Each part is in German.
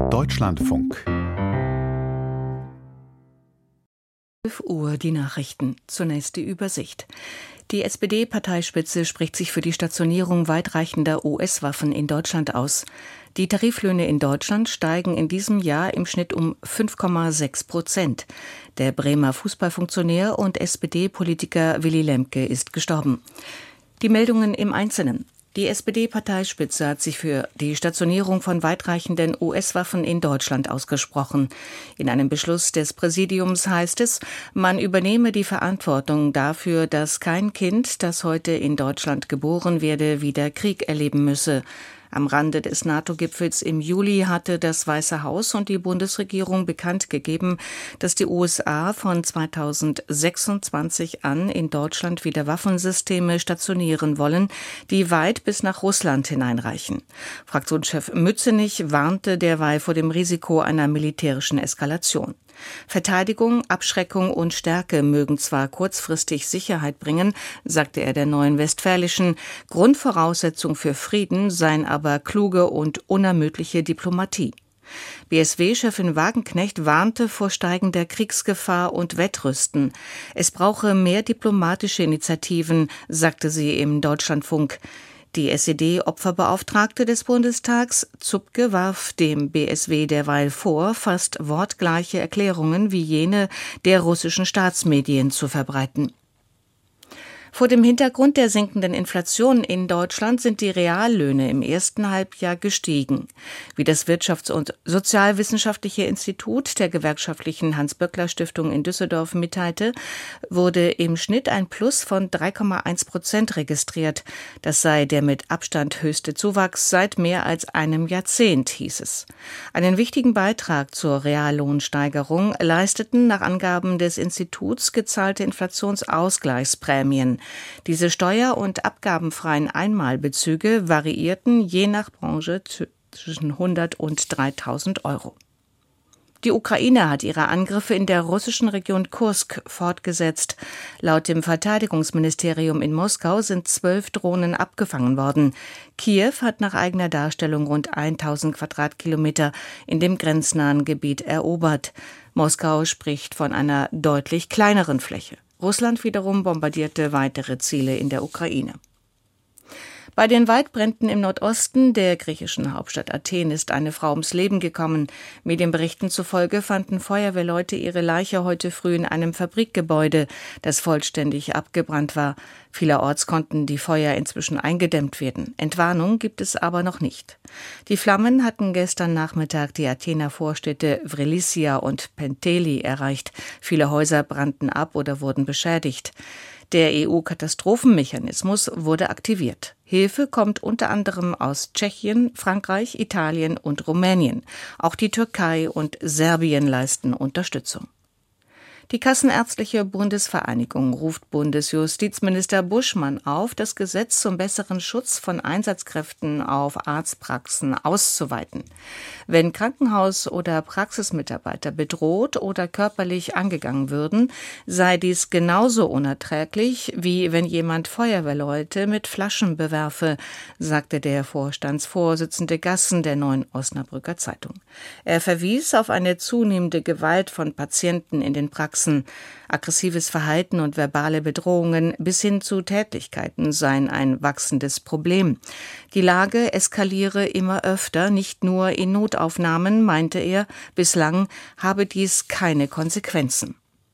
Deutschlandfunk. 12 Uhr die Nachrichten. Zunächst die Übersicht. Die SPD-Parteispitze spricht sich für die Stationierung weitreichender US-Waffen in Deutschland aus. Die Tariflöhne in Deutschland steigen in diesem Jahr im Schnitt um 5,6%. Der Bremer Fußballfunktionär und SPD-Politiker Willy Lemke ist gestorben. Die Meldungen im Einzelnen. Die SPD-Parteispitze hat sich für die Stationierung von weitreichenden US-Waffen in Deutschland ausgesprochen. In einem Beschluss des Präsidiums heißt es, man übernehme die Verantwortung dafür, dass kein Kind, das heute in Deutschland geboren werde, wieder Krieg erleben müsse. Am Rande des NATO-Gipfels im Juli hatte das Weiße Haus und die Bundesregierung bekannt gegeben, dass die USA von 2026 an in Deutschland wieder Waffensysteme stationieren wollen, die weit bis nach Russland hineinreichen. Fraktionschef Mützenich warnte derweil vor dem Risiko einer militärischen Eskalation. Verteidigung, Abschreckung und Stärke mögen zwar kurzfristig Sicherheit bringen, sagte er der Neuen Westfälischen, Grundvoraussetzung für Frieden seien aber kluge und unermüdliche Diplomatie. BSW-Chefin Wagenknecht warnte vor steigender Kriegsgefahr und Wettrüsten. Es brauche mehr diplomatische Initiativen, sagte sie im Deutschlandfunk. Die SED-Opferbeauftragte des Bundestags, Zupke, warf dem BSW derweil vor, fast wortgleiche Erklärungen wie jene der russischen Staatsmedien zu verbreiten. Vor dem Hintergrund der sinkenden Inflation in Deutschland sind die Reallöhne im ersten Halbjahr gestiegen. Wie das Wirtschafts- und Sozialwissenschaftliche Institut der gewerkschaftlichen Hans-Böckler-Stiftung in Düsseldorf mitteilte, wurde im Schnitt ein Plus von 3,1% registriert. Das sei der mit Abstand höchste Zuwachs seit mehr als einem Jahrzehnt, hieß es. Einen wichtigen Beitrag zur Reallohnsteigerung leisteten nach Angaben des Instituts gezahlte Inflationsausgleichsprämien. Diese steuer- und abgabenfreien Einmalbezüge variierten je nach Branche zwischen 100 und 3.000 Euro. Die Ukraine hat ihre Angriffe in der russischen Region Kursk fortgesetzt. Laut dem Verteidigungsministerium in Moskau sind 12 Drohnen abgefangen worden. Kiew hat nach eigener Darstellung rund 1.000 Quadratkilometer in dem grenznahen Gebiet erobert. Moskau spricht von einer deutlich kleineren Fläche. Russland wiederum bombardierte weitere Ziele in der Ukraine. Bei den Waldbränden im Nordosten der griechischen Hauptstadt Athen ist eine Frau ums Leben gekommen. Medienberichten zufolge fanden Feuerwehrleute ihre Leiche heute früh in einem Fabrikgebäude, das vollständig abgebrannt war. Vielerorts konnten die Feuer inzwischen eingedämmt werden. Entwarnung gibt es aber noch nicht. Die Flammen hatten gestern Nachmittag die Athener Vorstädte Vrelisia und Penteli erreicht. Viele Häuser brannten ab oder wurden beschädigt. Der EU-Katastrophenmechanismus wurde aktiviert. Hilfe kommt unter anderem aus Tschechien, Frankreich, Italien und Rumänien. Auch die Türkei und Serbien leisten Unterstützung. Die Kassenärztliche Bundesvereinigung ruft Bundesjustizminister Buschmann auf, das Gesetz zum besseren Schutz von Einsatzkräften auf Arztpraxen auszuweiten. Wenn Krankenhaus- oder Praxismitarbeiter bedroht oder körperlich angegangen würden, sei dies genauso unerträglich, wie wenn jemand Feuerwehrleute mit Flaschen bewerfe, sagte der Vorstandsvorsitzende Gassen der Neuen Osnabrücker Zeitung. Er verwies auf eine zunehmende Gewalt von Patienten in den Praxen. Aggressives Verhalten und verbale Bedrohungen bis hin zu Tätlichkeiten seien ein wachsendes Problem. Die Lage eskaliere immer öfter, nicht nur in Notaufnahmen, meinte er. Bislang habe dies keine Konsequenzen.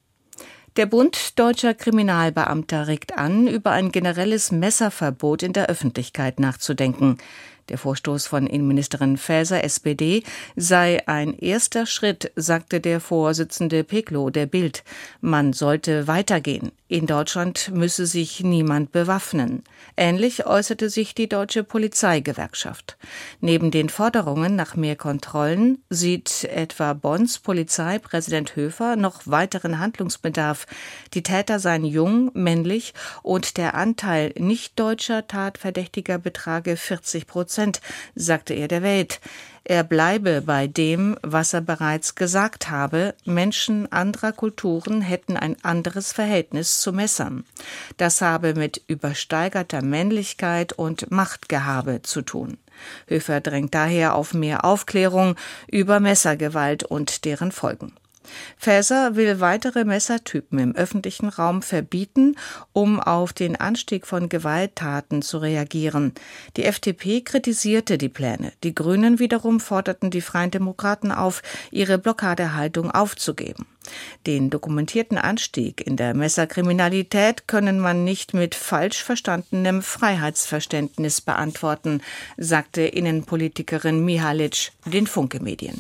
Der Bund Deutscher Kriminalbeamter regt an, über ein generelles Messerverbot in der Öffentlichkeit nachzudenken. Der Vorstoß von Innenministerin Faeser, SPD, sei ein erster Schritt, sagte der Vorsitzende Peklo der Bild. Man sollte weitergehen. In Deutschland müsse sich niemand bewaffnen. Ähnlich äußerte sich die Deutsche Polizeigewerkschaft. Neben den Forderungen nach mehr Kontrollen sieht etwa Bonns Polizeipräsident Höfer noch weiteren Handlungsbedarf. Die Täter seien jung, männlich und der Anteil nicht-deutscher Tatverdächtiger betrage 40%, sagte er der Welt. Er bleibe bei dem, was er bereits gesagt habe, Menschen anderer Kulturen hätten ein anderes Verhältnis zu Messern. Das habe mit übersteigerter Männlichkeit und Machtgehabe zu tun. Höfer drängt daher auf mehr Aufklärung über Messergewalt und deren Folgen. Faeser will weitere Messertypen im öffentlichen Raum verbieten, um auf den Anstieg von Gewalttaten zu reagieren. Die FDP kritisierte die Pläne. Die Grünen wiederum forderten die Freien Demokraten auf, ihre Blockadehaltung aufzugeben. Den dokumentierten Anstieg in der Messerkriminalität können man nicht mit falsch verstandenem Freiheitsverständnis beantworten, sagte Innenpolitikerin Mihalic den Funke-Medien.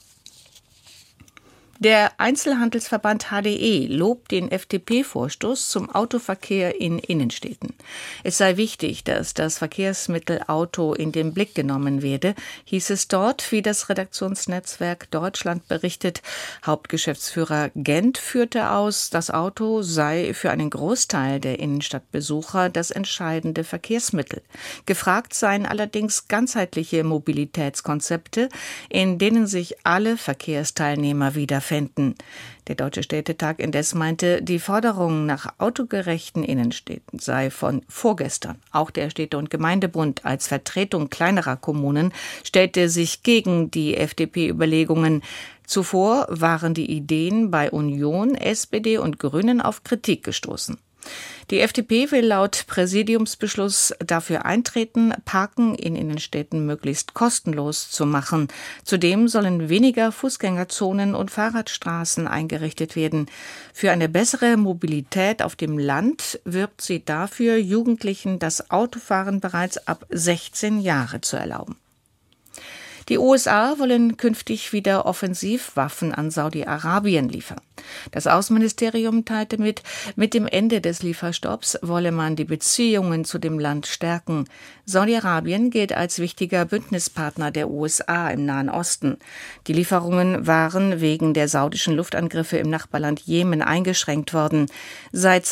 Der Einzelhandelsverband HDE lobt den FDP-Vorstoß zum Autoverkehr in Innenstädten. Es sei wichtig, dass das Verkehrsmittel Auto in den Blick genommen werde, hieß es dort, wie das Redaktionsnetzwerk Deutschland berichtet. Hauptgeschäftsführer Gent führte aus, das Auto sei für einen Großteil der Innenstadtbesucher das entscheidende Verkehrsmittel. Gefragt seien allerdings ganzheitliche Mobilitätskonzepte, in denen sich alle Verkehrsteilnehmer wiederfinden. Der Deutsche Städtetag indes meinte, die Forderung nach autogerechten Innenstädten sei von vorgestern. Auch der Städte- und Gemeindebund als Vertretung kleinerer Kommunen stellte sich gegen die FDP-Überlegungen. Zuvor waren die Ideen bei Union, SPD und Grünen auf Kritik gestoßen. Die FDP will laut Präsidiumsbeschluss dafür eintreten, Parken in Innenstädten möglichst kostenlos zu machen. Zudem sollen weniger Fußgängerzonen und Fahrradstraßen eingerichtet werden. Für eine bessere Mobilität auf dem Land wirbt sie dafür, Jugendlichen das Autofahren bereits ab 16 Jahre zu erlauben. Die USA wollen künftig wieder Offensivwaffen an Saudi-Arabien liefern. Das Außenministerium teilte mit dem Ende des Lieferstopps wolle man die Beziehungen zu dem Land stärken. Saudi-Arabien gilt als wichtiger Bündnispartner der USA im Nahen Osten. Die Lieferungen waren wegen der saudischen Luftangriffe im Nachbarland Jemen eingeschränkt worden. Seit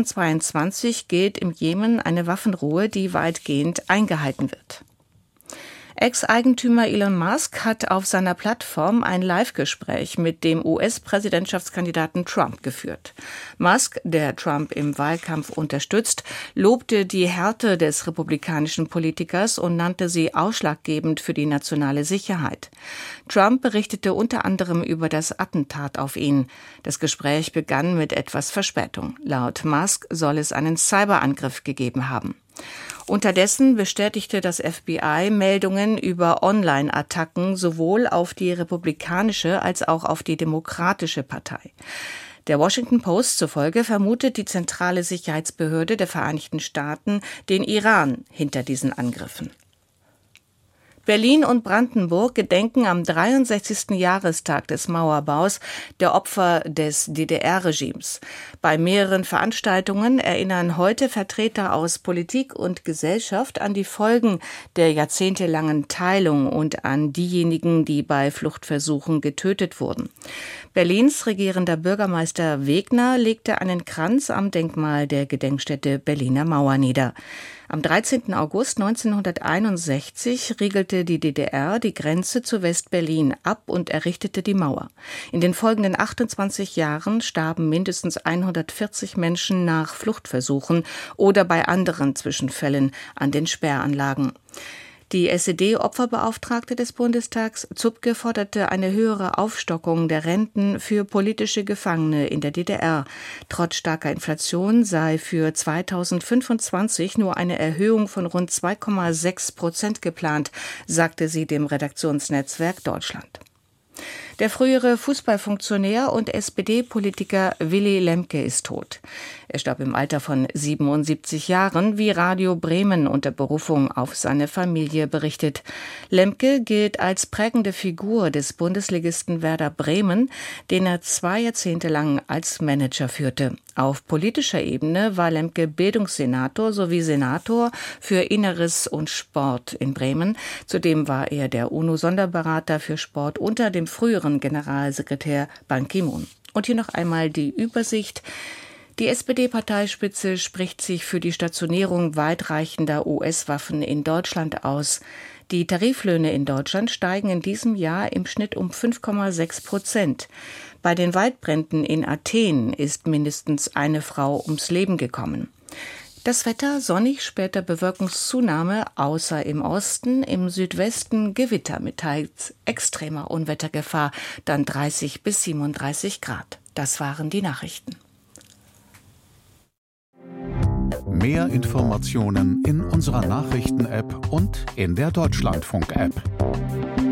2022 gilt im Jemen eine Waffenruhe, die weitgehend eingehalten wird. Ex-Eigentümer Elon Musk hat auf seiner Plattform ein Live-Gespräch mit dem US-Präsidentschaftskandidaten Trump geführt. Musk, der Trump im Wahlkampf unterstützt, lobte die Härte des republikanischen Politikers und nannte sie ausschlaggebend für die nationale Sicherheit. Trump berichtete unter anderem über das Attentat auf ihn. Das Gespräch begann mit etwas Verspätung. Laut Musk soll es einen Cyberangriff gegeben haben. Unterdessen bestätigte das FBI Meldungen über Online-Attacken sowohl auf die republikanische als auch auf die demokratische Partei. Der Washington Post zufolge vermutet die zentrale Sicherheitsbehörde der Vereinigten Staaten den Iran hinter diesen Angriffen. Berlin und Brandenburg gedenken am 63. Jahrestag des Mauerbaus der Opfer des DDR-Regimes. Bei mehreren Veranstaltungen erinnern heute Vertreter aus Politik und Gesellschaft an die Folgen der jahrzehntelangen Teilung und an diejenigen, die bei Fluchtversuchen getötet wurden. Berlins regierender Bürgermeister Wegner legte einen Kranz am Denkmal der Gedenkstätte Berliner Mauer nieder. Am 13. August 1961 riegelte die DDR die Grenze zu West-Berlin ab und errichtete die Mauer. In den folgenden 28 Jahren starben mindestens 140 Menschen nach Fluchtversuchen oder bei anderen Zwischenfällen an den Sperranlagen. Die SED-Opferbeauftragte des Bundestags, Zupke, forderte eine höhere Aufstockung der Renten für politische Gefangene in der DDR. Trotz starker Inflation sei für 2025 nur eine Erhöhung von rund 2,6% geplant, sagte sie dem Redaktionsnetzwerk Deutschland. Der frühere Fußballfunktionär und SPD-Politiker Willy Lemke ist tot. Er starb im Alter von 77 Jahren, wie Radio Bremen unter Berufung auf seine Familie berichtet. Lemke gilt als prägende Figur des Bundesligisten Werder Bremen, den er 2 Jahrzehnte lang als Manager führte. Auf politischer Ebene war Lemke Bildungssenator sowie Senator für Inneres und Sport in Bremen. Zudem war er der UNO-Sonderberater für Sport unter dem früheren Generalsekretär Ban Ki-moon. Und hier noch einmal die Übersicht. Die SPD-Parteispitze spricht sich für die Stationierung weitreichender US-Waffen in Deutschland aus. Die Tariflöhne in Deutschland steigen in diesem Jahr im Schnitt um 5,6%. Bei den Waldbränden in Athen ist mindestens eine Frau ums Leben gekommen. Das Wetter sonnig, später Bewölkungszunahme, außer im Osten, im Südwesten Gewitter mit teils extremer Unwettergefahr, dann 30 bis 37 Grad. Das waren die Nachrichten. Mehr Informationen in unserer Nachrichten-App und in der Deutschlandfunk-App.